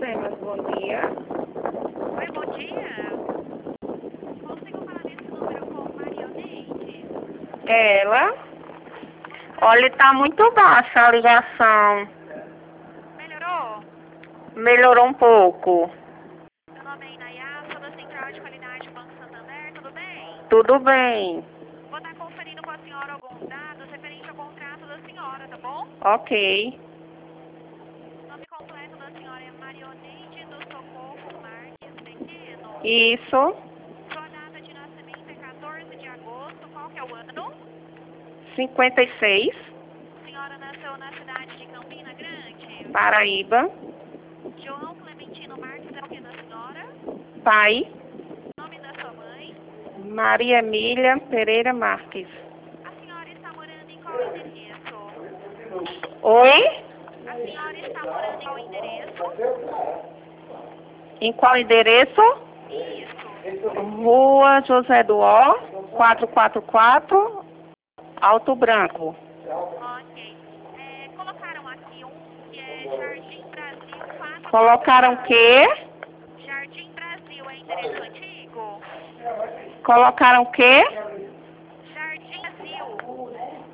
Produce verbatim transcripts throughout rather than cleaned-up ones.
Sistemas, bom dia. Oi, bom dia. Consigo falar nesse número com Marionete? Ela? Olha, tá muito baixa a ligação. Melhorou? Melhorou um pouco. Meu nome é Inayá, sou da Central de Qualidade do Banco Santander, tudo bem? Tudo bem. Vou estar conferindo com a senhora alguns dados referente ao contrato da senhora, tá bom? Ok. O nome completo da senhora é Marionete do Socorro Marques Pequeno. Isso. Sua data de nascimento é quatorze de agosto, qual que é o ano? cinquenta e seis. A senhora nasceu na cidade de Campina Grande. Paraíba. João Clementino Marques é o que da senhora? Pai. Nome da sua mãe? Maria Emília Pereira Marques. A senhora está morando em qual endereço? Oi? A senhora está morando em qual endereço? Em qual endereço? Isso. Rua José do Ó, quatrocentos e quarenta e quatro, Alto Branco. Ok. É, colocaram aqui um que é Jardim Brasil quatro. Colocaram o quê? Jardim Brasil é endereço antigo? Colocaram o quê? Jardim Brasil.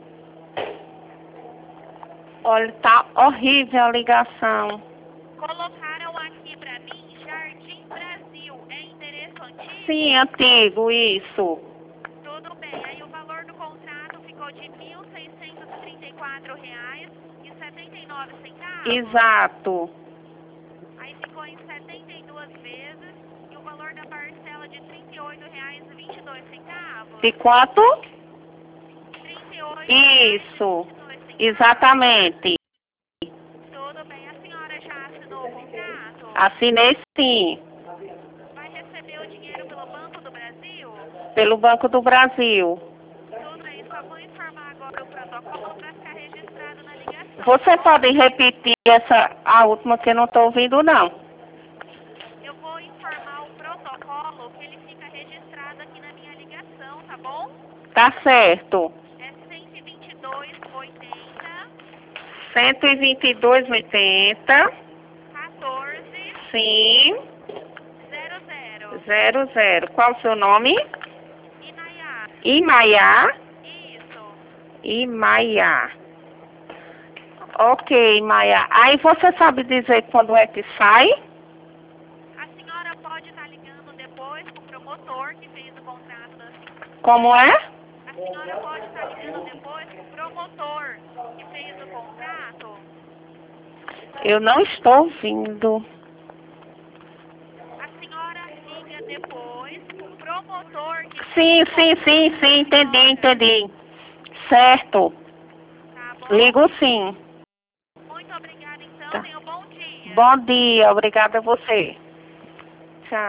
Olha, tá horrível a ligação. Colocaram aqui pra mim Jardim Brasil é endereço antigo? Sim, antigo, isso. Tudo bem. Aí o valor do contrato ficou de mil seiscentos e trinta e quatro reais e setenta e nove centavos. Exato. Aí ficou em setenta e duas vezes e o valor da parcela de trinta e oito reais e vinte e dois centavos. De quanto? trinta e oito Isso. reais e vinte e dois centavos. Exatamente. Tudo bem. A senhora já assinou o contrato? Assinei sim. Vai receber o dinheiro pelo Banco do Brasil? Pelo Banco do Brasil. Tudo bem. Só vou informar agora o protocolo para ficar registrado na ligação. Você tá bom? pode repetir essa, a última que eu não estou ouvindo, não. Eu vou informar o protocolo que ele fica registrado aqui na minha ligação, tá bom? Tá certo. É cento e vinte e dois, oitenta, cento e vinte e dois, oitenta. quatorze, Sim. zero zero. Zero, zero. Qual o seu nome? Inayá. Imaiá. Isso. Imaiá. Ok, Maia. Aí você sabe dizer quando é que sai? A senhora pode estar ligando depois pro promotor que fez o contrato da senhora. Como é? A senhora pode estar ligando depois pro promotor que fez o contrato. Eu não estou ouvindo. A senhora liga depois pro promotor que Sim, fez o sim, contrato. sim, sim, entendi, Senhora. entendi. Certo. Tá bom? Ligo sim. Muito obrigada, então. Tá. Tenha um bom dia. Bom dia, obrigada a você.